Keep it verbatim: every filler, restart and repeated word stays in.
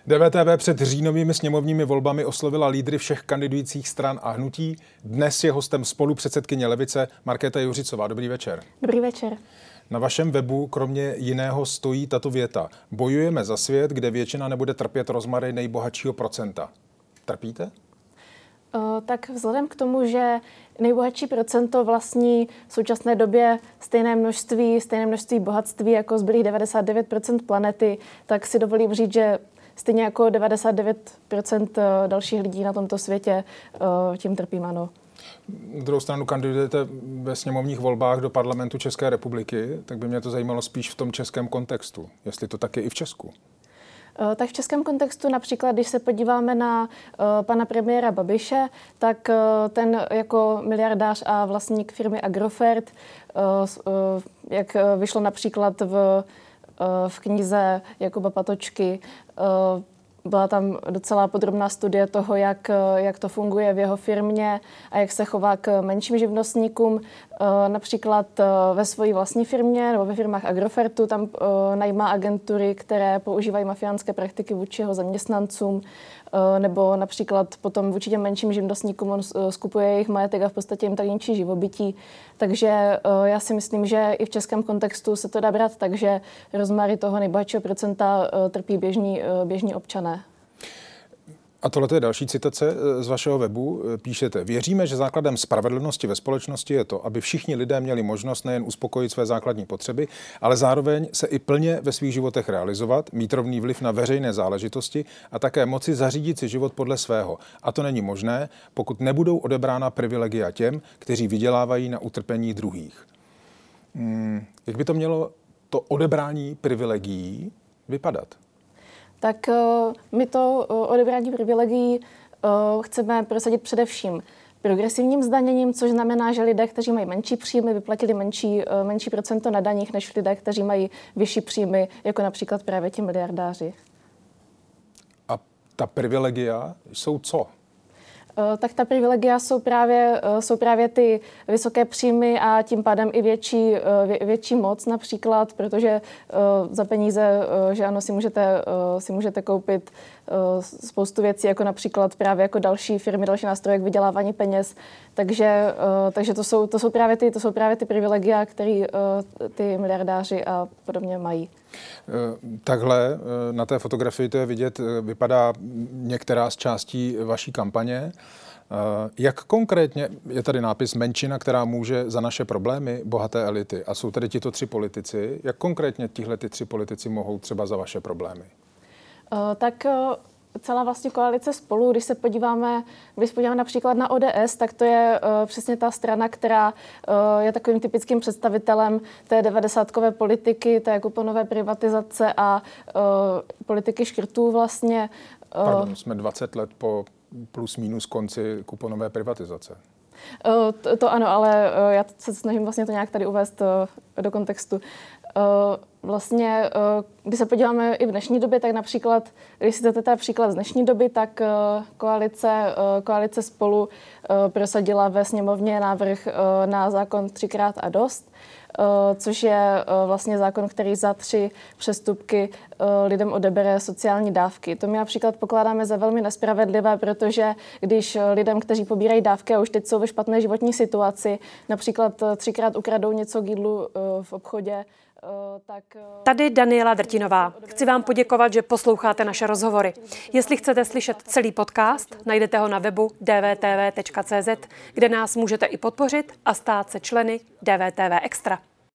D V T V před říjnovými sněmovními volbami oslovila lídry všech kandidujících stran a hnutí. Dnes je hostem spolupředsedkyně Levice Markéta Juřicová. Dobrý večer. Dobrý večer. Na vašem webu kromě jiného stojí tato věta. Bojujeme za svět, kde většina nebude trpět rozmary nejbohatšího procenta. Trpíte? O, tak vzhledem k tomu, že nejbohatší procento vlastní v současné době stejné množství, stejné množství bohatství jako zbylých devadesát devět procent planety, tak si dovolím říct, že stejně jako devadesát devět procent dalších lidí na tomto světě tím trpím, ano. Na druhou stranu kandidujete ve sněmovních volbách do parlamentu České republiky, tak by mě to zajímalo spíš v tom českém kontextu, jestli to tak je i v Česku. Tak v českém kontextu například, když se podíváme na uh, pana premiéra Babiše, tak uh, ten jako miliardář a vlastník firmy Agrofert, uh, uh, jak vyšlo například v, uh, v knize Jakuba Patočky, uh, byla tam docela podrobná studie toho, jak, jak to funguje v jeho firmě a jak se chová k menším živnostníkům. Například ve své vlastní firmě nebo ve firmách Agrofertu tam najímá agentury, které používají mafiánské praktiky vůči jeho zaměstnancům, nebo například potom vůči těm menším živnostníkům on skupuje jejich majetek a v podstatě jim tak ničí živobytí. Takže já si myslím, že i v českém kontextu se to dá brát tak, že rozmary toho nejbohatšího procenta trpí běžní, běžní občané. A tohle je další citace z vašeho webu. Píšete, věříme, že základem spravedlnosti ve společnosti je to, aby všichni lidé měli možnost nejen uspokojit své základní potřeby, ale zároveň se i plně ve svých životech realizovat, mít rovný vliv na veřejné záležitosti a také moci zařídit si život podle svého. A to není možné, pokud nebudou odebrána privilegia těm, kteří vydělávají na utrpení druhých. Hmm, jak by to mělo to odebrání privilegií vypadat? Tak my to odebrání privilegií chceme prosadit především progresivním zdaněním, což znamená, že lidé, kteří mají menší příjmy, vyplatili menší, menší procento na daních než lidé, kteří mají vyšší příjmy, jako například právě ti miliardáři. A ta privilegia jsou co? Tak ta privilegia jsou právě, jsou právě ty vysoké příjmy a tím pádem i větší, větší moc například, protože za peníze, že ano, si můžete, si můžete koupit spoustu věcí, jako například právě jako další firmy, další nástroje k vydělávání peněz. Takže, takže to, jsou, to, jsou právě ty, to jsou právě ty privilegia, které ty miliardáři a podobně mají. Takhle na té fotografii to je vidět, vypadá některá z částí vaší kampaně. Jak konkrétně, je tady nápis menšina, která může za naše problémy, bohaté elity. A jsou tady tito tři politici. Jak konkrétně tihle ty tři politici mohou třeba za vaše problémy? Tak celá vlastně koalice Spolu, když se podíváme, když se podíváme například na O D S, tak to je uh, přesně ta strana, která uh, je takovým typickým představitelem té devadesátkové politiky, té kuponové privatizace a uh, politiky škrtů vlastně. Uh, Pardon, jsme dvacet let po plus minus konci kuponové privatizace. Uh, to, to ano, ale uh, já se snažím vlastně to nějak tady uvést uh, do kontextu. Uh, vlastně, uh, když se podíváme i v dnešní době, tak například, když si to teda příklad z dnešní doby, tak uh, koalice, uh, koalice Spolu uh, prosadila ve sněmovně návrh uh, na zákon třikrát a dost, uh, což je uh, vlastně zákon, který za tři přestupky uh, lidem odebere sociální dávky. To my například pokládáme za velmi nespravedlivé, protože když lidem, kteří pobírají dávky a už teď jsou ve špatné životní situaci, například uh, třikrát ukradou něco k jídlu uh, v obchodě, Tak... Tady Daniela Drtinová. Chci vám poděkovat, že posloucháte naše rozhovory. Jestli chcete slyšet celý podcast, najdete ho na webu d v t v tečka c z, kde nás můžete i podpořit a stát se členy D V T V Extra.